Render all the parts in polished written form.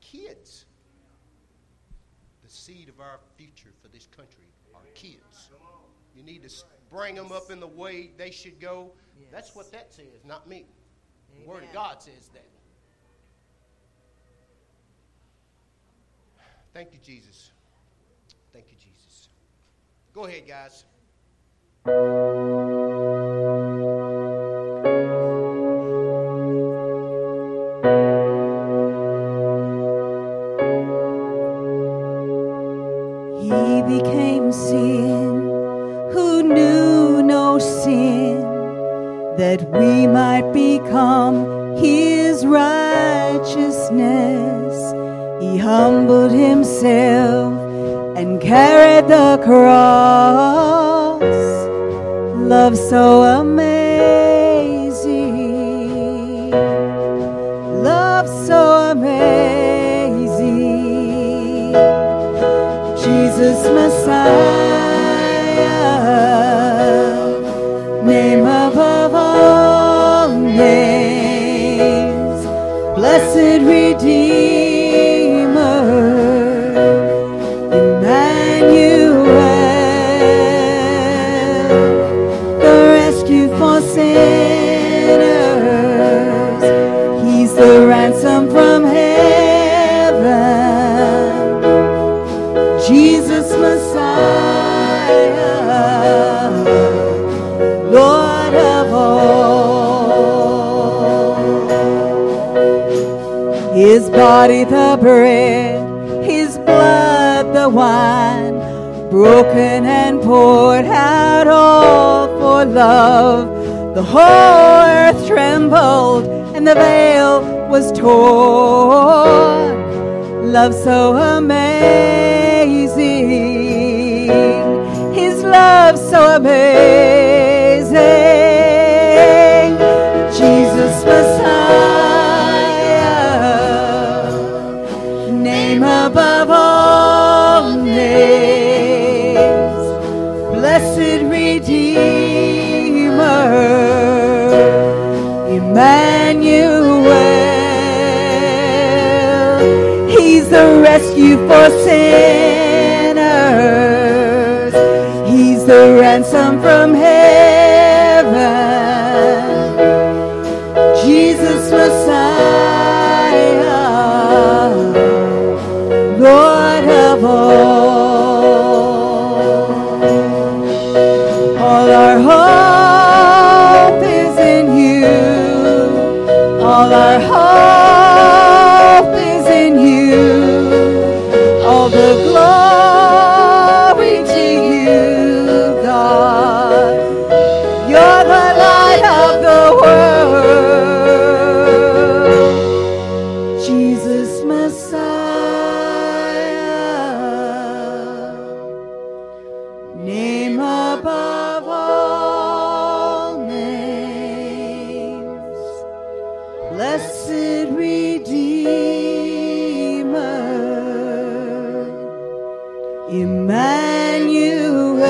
kids. The seed of our future for this country are kids. You need to bring them up in the way they should go. Yes. That's what that says, not me. Amen. The Word of God says that. Thank you, Jesus. Thank you, Jesus. Go ahead, guys. He became sin who knew no sin, that we might become his righteousness. He humbled himself and carried the cross. Love so amazing, love so amazing. Jesus Messiah, name above all names, blessed Redeemer, Emmanuel, the rescue for sinners. He's the ransom from heaven. Jesus Messiah, Lord of all. His body the bread, his blood the wine, broken and poured out all for love. The whole earth trembled and the veil was torn. Love so amazing, his love so amazing. Jesus Messiah, name above all names, blessed Redeemer, Emmanuel. He's the rescue for sinners. He's the ransom from heaven. Jesus Messiah, Lord of all. All our hope is in you. All our hope is in you. All the glory to you, God. You're the light of the world. Jesus Messiah, name above all names, blessed Redeemer, Emmanuel.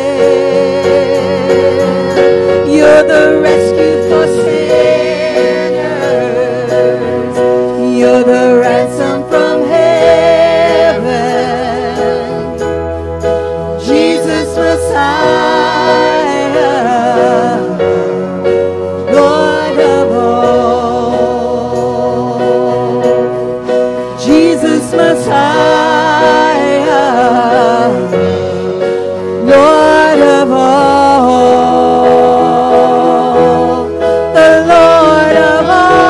You're the rescue for sinners. You're the ransom from heaven. Jesus Messiah, Lord of all. Jesus Messiah, Lord of all, the Lord of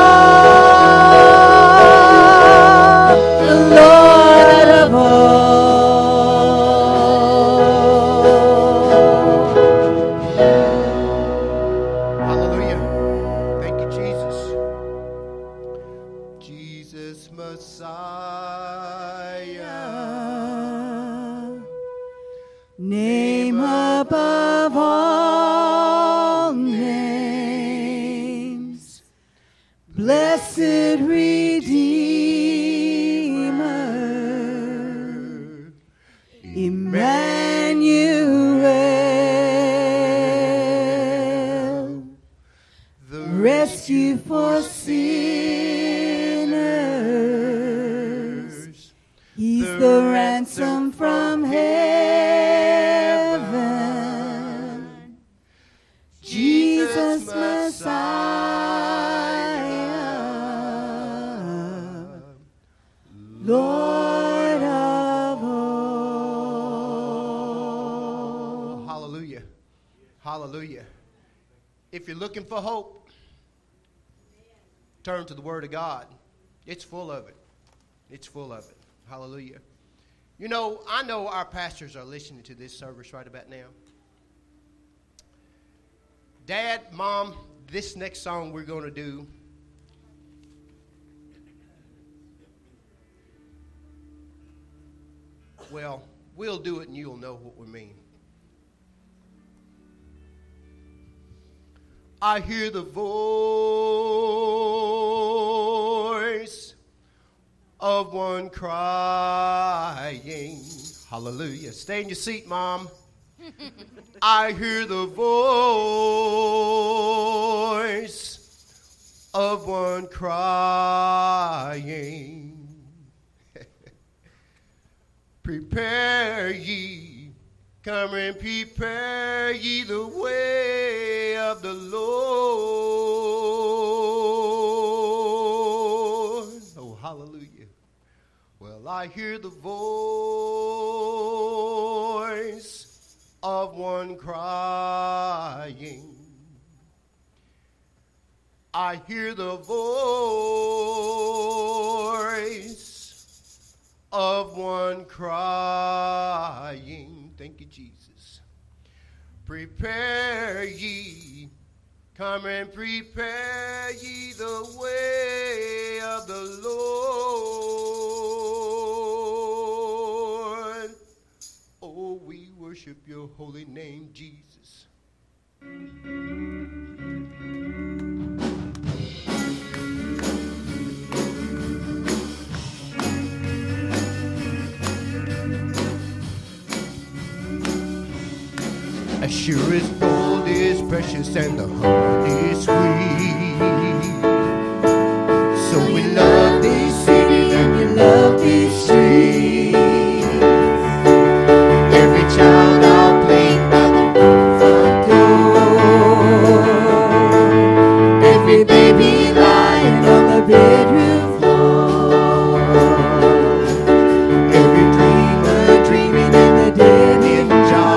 all, the Lord of all. Hallelujah. Thank you, Jesus. Jesus Messiah, Name above all names, blessed Redeemer, Emmanuel, the rescue for sinners. the ransom from heaven, Jesus Messiah, Lord of all. Hallelujah. Hallelujah. If you're looking for hope, turn to the Word of God. It's full of it. It's full of it. Hallelujah. You know, I know our pastors are listening to this service right about now. Dad, Mom, this next song we're going to do, well, we'll do it and you'll know what we mean. I hear the voice of one crying. Hallelujah. Stay in your seat, Mom. I hear the voice of one crying. Prepare ye, come and prepare ye the way of the Lord. Oh, hallelujah. Well, I hear the voice of one crying. I hear the voice of one crying. Thank you, Jesus. Prepare ye, come and prepare ye the way of the Lord. Oh, we worship your holy name, Jesus. As sure as gold is precious and the heart is sweet, so we love this city and we love these streets. Every child out playing by the front door, every baby lying on the bedroom floor, every dreamer dreaming in the dead end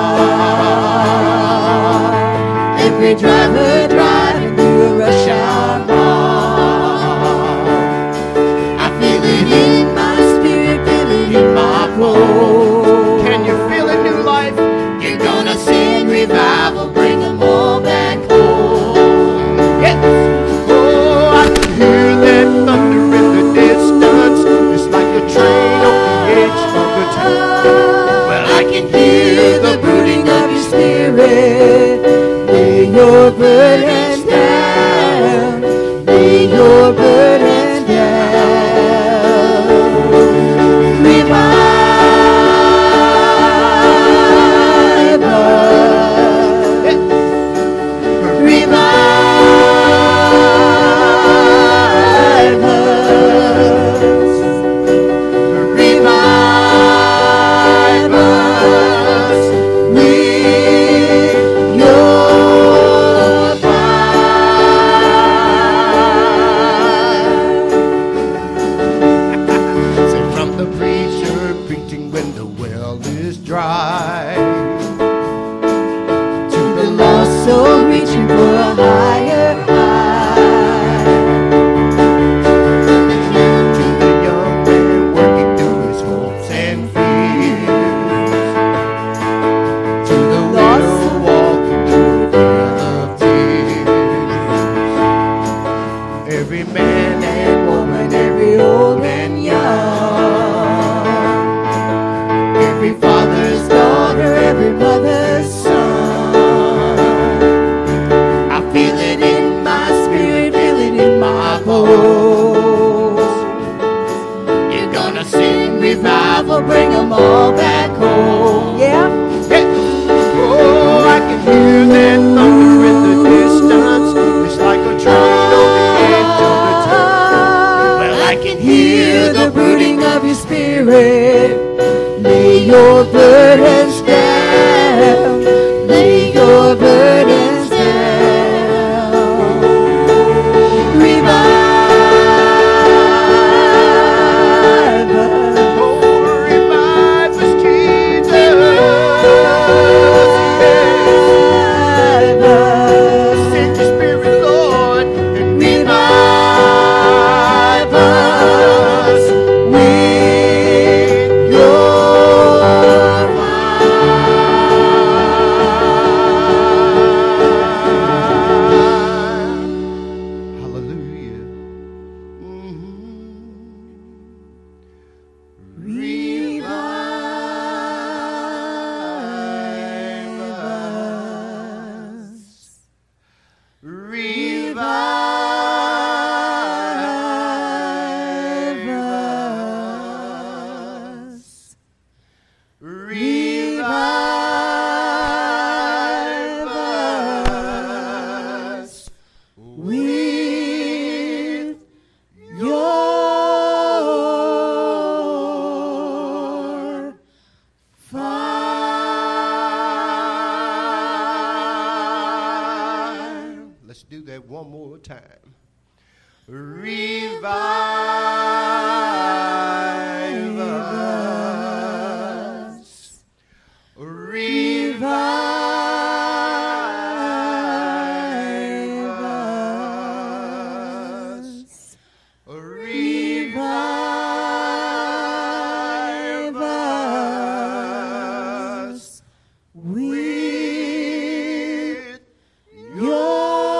job, every driver driving through a rush hour mall. I feel it in my spirit, feel it in my bones. Can you feel a new life? You're gonna send revival, bring them all back home. Yes. Oh, I can hear that thunder in the distance. It's like a train on the edge of the town. Well, I can hear the brooding of your spirit. Lay your burdens down. Lay your burdens down. Revive us. Revive us. Revive us with your fire. Say from the preacher preaching when the well is dry, to the lost soul reaching for a higher high, to the young man working through his hopes and fears, to the widow walking through the vale of tears. Every man and woman, every old and young, every father's daughter, every mother's son. I feel it in my spirit, feel it in my bones. You're gonna send revival, bring them all back home. Yeah. Hey. Oh, I can hear that thunder in the distance. It's like a train on the edge of the town. Well, I can hear the brooding of your spirit. Lay your burdens down. Lay your burdens down. Revive us. Oh, revive us, Jesus. Revive us. Send your spirit, Lord, and Revive us with your hallelujah. Revive us with your fire. Let's do that one more time. Revive us. Revive us. Revive us with your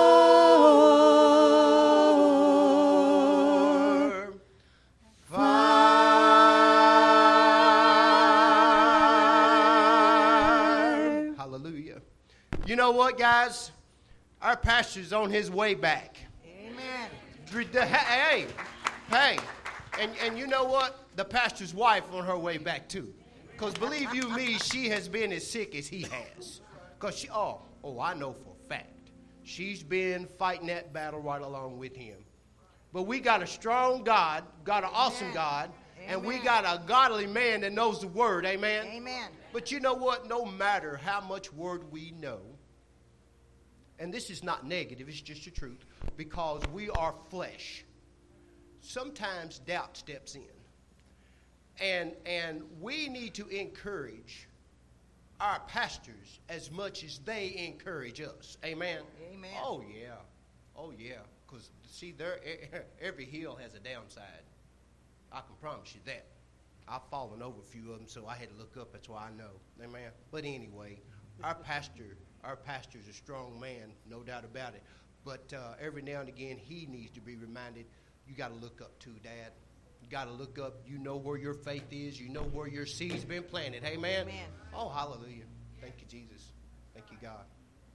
fire. Hallelujah. You know what, guys? Our pastor's on his way back. Amen. Hey, and you know what? The pastor's wife on her way back too. Because believe you me, she has been as sick as he has. Because she, I know for a fact. She's been fighting that battle right along with him. But we got a strong God, got an awesome God, and we got a godly man that knows the word, amen? Amen. But you know what? No matter how much word we know, and this is not negative, it's just the truth, because we are flesh. Sometimes doubt steps in. And we need to encourage our pastors as much as they encourage us. Amen? Amen. Oh, yeah. Oh, yeah. Because, see, every hill has a downside. I can promise you that. I've fallen over a few of them, so I had to look up. That's why I know. Amen? But anyway, our pastor's a strong man, no doubt about it. But every now and again, he needs to be reminded, you got to look up too, Dad. You got to look up. You know where your faith is. You know where your seed's been planted. Amen? Amen. Oh, hallelujah. Thank you, Jesus. Thank you, God.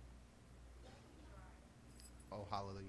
Oh, hallelujah.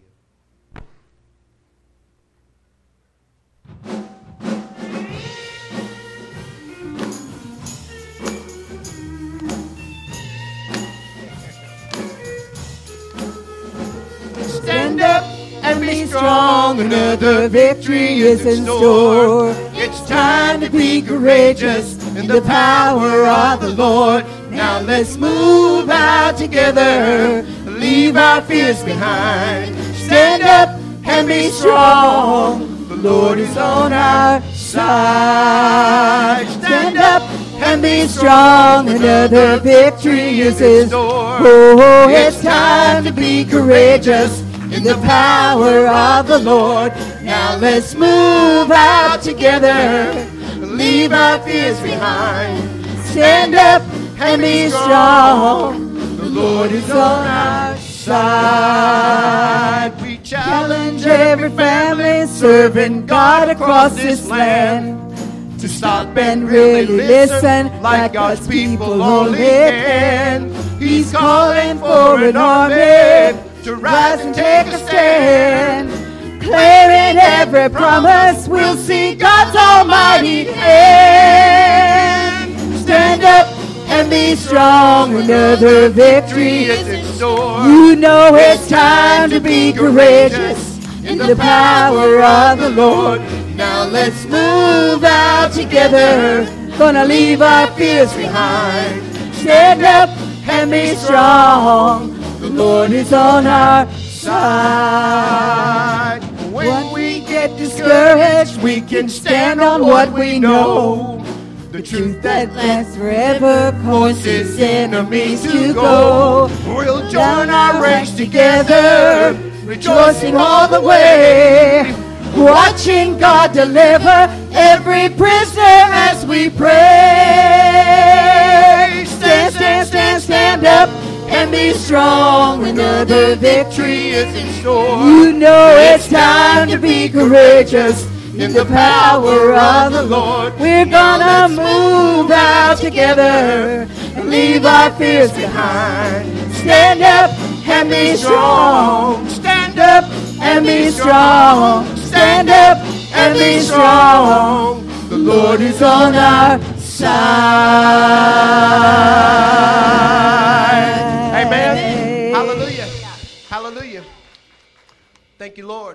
Stand up and be strong. Another victory is in store. It's time to be courageous in the power of the Lord. Now let's move out together. Leave our fears behind. Stand up and be strong. The Lord is on our side. Stand up and be strong. Another victory is in store. Oh, it's time to be courageous in the power of the Lord. Now let's move out together. Leave our fears behind. Stand up and be strong. The Lord is on our side. We challenge every family serving God across this land to stop and really listen like God's people only can. He's calling for an army to rise and take a stand. Declaring every promise, we'll see God's almighty hand. Stand up and be strong, another victory is in store. You know it's time to be courageous in the power of the Lord. Now let's move out together. Gonna leave our fears behind. Stand up and be strong. The Lord is on our side. When we get discouraged, we can stand on what we know. The truth that lasts forever causes enemies to go. We'll join our ranks together, rejoicing all the way, watching God deliver every prisoner as we pray. Stand, stand, stand, stand up and be strong. Another victory is in store. You know it's time to be courageous in the power of the Lord. We're gonna move out together and leave our fears behind. Stand up and be strong. Stand up and be strong. Stand up and be strong. The Lord is on our side. Amen. Hallelujah. Hallelujah. Thank you, Lord.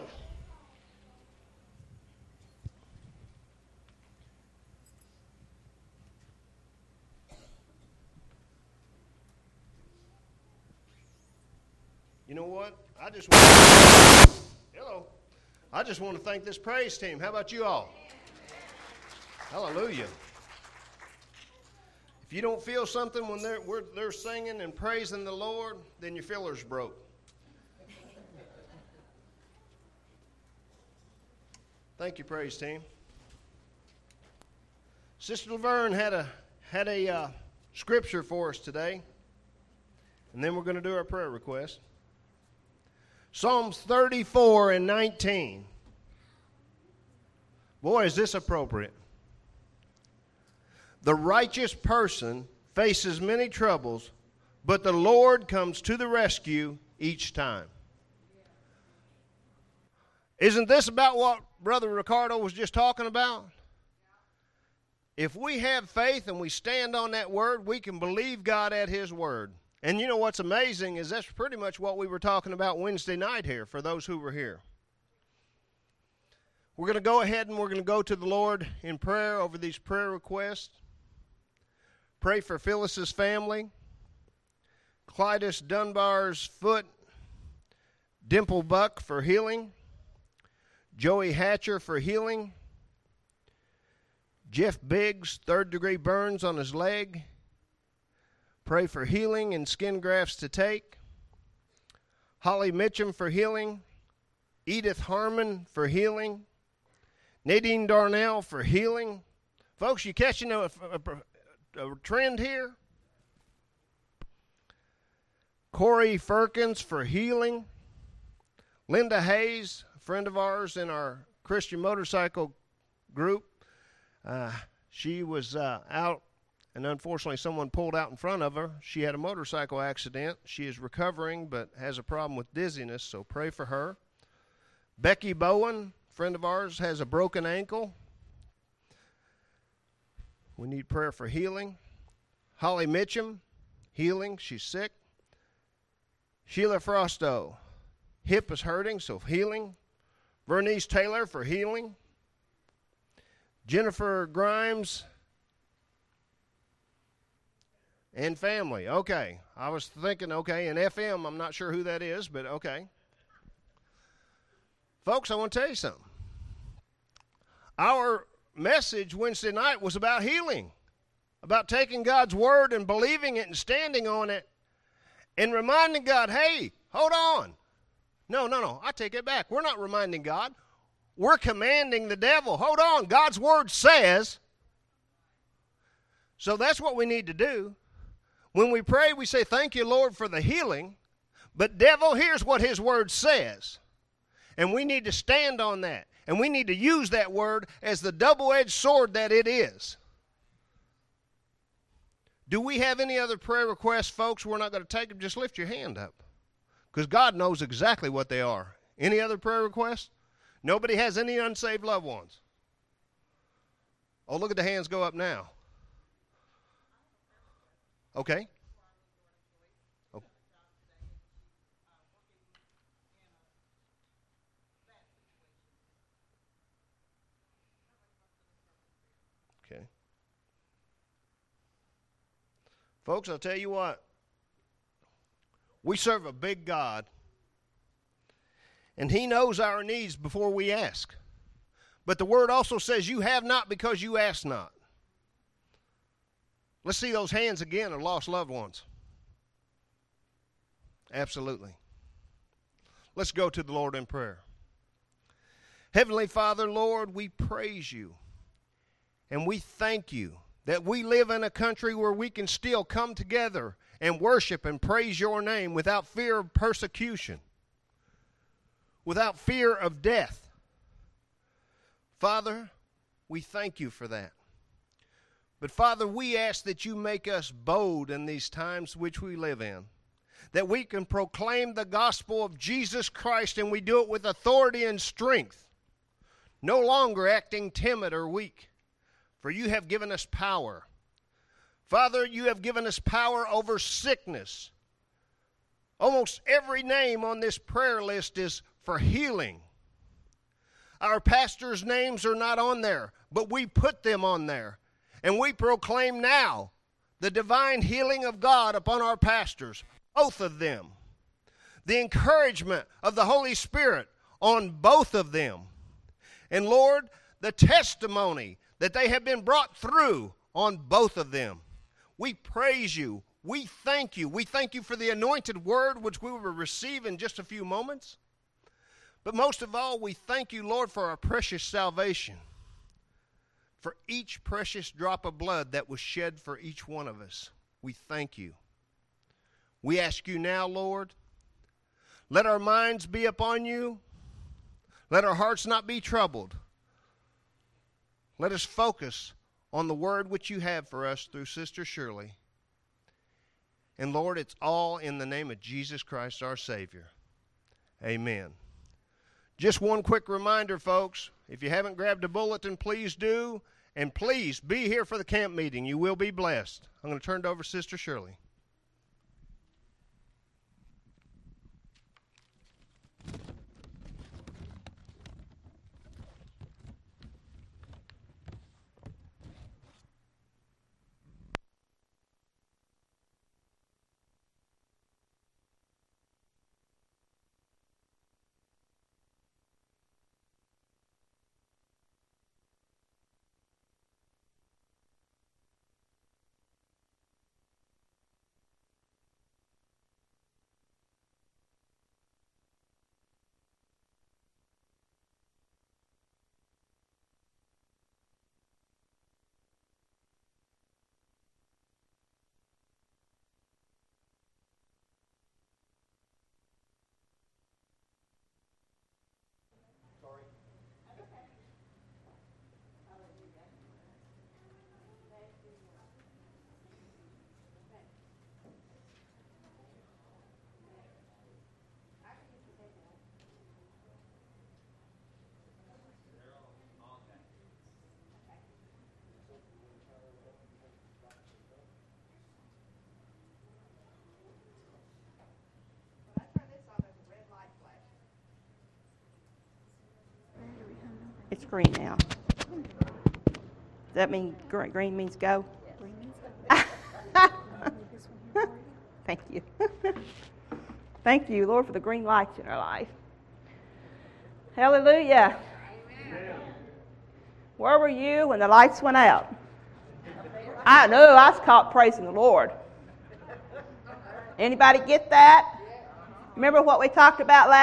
You know what? I just want to thank this praise team. How about you all? Hallelujah. If you don't feel something when they're singing and praising the Lord, then your filler's broke. Thank you, praise team. Sister Laverne had a scripture for us today, and then we're going to do our prayer request. Psalms 34 and 19. Boy, is this appropriate. The righteous person faces many troubles, but the Lord comes to the rescue each time. Isn't this about what Brother Ricardo was just talking about? If we have faith and we stand on that word, we can believe God at His word. And you know what's amazing is that's pretty much what we were talking about Wednesday night here for those who were here. We're going to go ahead and we're going to go to the Lord in prayer over these prayer requests. Pray for Phyllis's family, Clytus Dunbar's foot, Dimple Buck for healing, Joey Hatcher for healing, Jeff Biggs, third-degree burns on his leg. Pray for healing and skin grafts to take. Holly Mitchum for healing. Edith Harmon for healing. Nadine Darnell for healing. Folks, you catching a trend here? Corey Firkins for healing. Linda Hayes, a friend of ours in our Christian motorcycle group. She was out. And unfortunately, someone pulled out in front of her. She had a motorcycle accident. She is recovering, but has a problem with dizziness, so pray for her. Becky Bowen, friend of ours, has a broken ankle. We need prayer for healing. Holly Mitchum, healing. She's sick. Sheila Frosto, hip is hurting, so healing. Vernice Taylor for healing. Jennifer Grimes, and family. Okay. I was thinking, okay, and FM, I'm not sure who that is, but okay. Folks, I want to tell you something. Our message Wednesday night was about healing, about taking God's word and believing it and standing on it and reminding God, hey, hold on. No, I take it back. We're not reminding God. We're commanding the devil. Hold on. God's word says. So that's what we need to do. When we pray, we say, thank you, Lord, for the healing. But devil, here's what his word says. And we need to stand on that. And we need to use that word as the double-edged sword that it is. Do we have any other prayer requests, folks? We're not going to take them. Just lift your hand up. Because God knows exactly what they are. Any other prayer requests? Nobody has any unsaved loved ones. Oh, look at the hands go up now. Okay. Oh. Okay. Folks, I'll tell you what. We serve a big God, and He knows our needs before we ask. But the Word also says you have not because you ask not. Let's see those hands again of lost loved ones. Absolutely. Let's go to the Lord in prayer. Heavenly Father, Lord, we praise you, and we thank you that we live in a country where we can still come together and worship and praise your name without fear of persecution, without fear of death. Father, we thank you for that. But Father, we ask that you make us bold in these times which we live in, that we can proclaim the gospel of Jesus Christ, and we do it with authority and strength, no longer acting timid or weak, for you have given us power. Father, you have given us power over sickness. Almost every name on this prayer list is for healing. Our pastors' names are not on there, but we put them on there. And we proclaim now the divine healing of God upon our pastors, both of them. The encouragement of the Holy Spirit on both of them. And Lord, the testimony that they have been brought through on both of them. We praise you. We thank you. We thank you for the anointed word which we will receive in just a few moments. But most of all, we thank you, Lord, for our precious salvation. For each precious drop of blood that was shed for each one of us. We thank you. We ask you now, Lord, let our minds be upon you. Let our hearts not be troubled. Let us focus on the word which you have for us through Sister Shirley. And Lord, it's all in the name of Jesus Christ, our Savior. Amen. Just one quick reminder, folks. If you haven't grabbed a bulletin, please do. And please be here for the camp meeting. You will be blessed. I'm going to turn it over to Sister Shirley. It's green now. Does that mean green means go? Thank you. Thank you, Lord, for the green lights in our life. Hallelujah. Amen. Where were you when the lights went out? I know, I was caught praising the Lord. Anybody get that? Remember what we talked about last